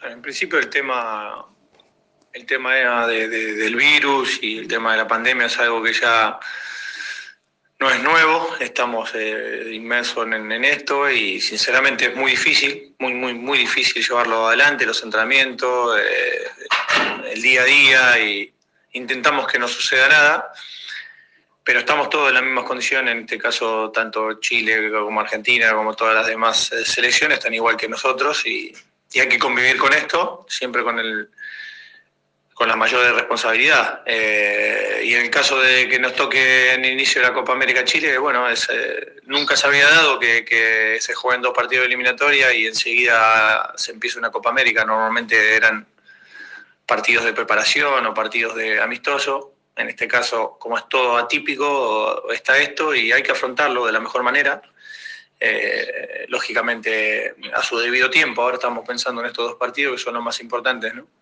Bueno, en principio el tema del virus y el tema de la pandemia es algo que ya no es nuevo. Estamos inmersos en esto y sinceramente es muy difícil, muy difícil llevarlo adelante, los entrenamientos, el día a día, y intentamos que no suceda nada, pero estamos todos en las mismas condiciones. En este caso, tanto Chile como Argentina, como todas las demás selecciones, están igual que nosotros, y hay que convivir con esto, siempre con la mayor responsabilidad. Y en el caso de que nos toque en el inicio de la Copa América Chile, bueno, nunca se había dado que se jueguen 2 partidos de eliminatoria y enseguida se empieza una Copa América. Normalmente eran partidos de preparación o partidos de amistoso. En este caso, como es todo atípico, está esto y hay que afrontarlo de la mejor manera. Lógicamente, a su debido tiempo. Ahora estamos pensando en estos 2 partidos que son los más importantes, ¿no?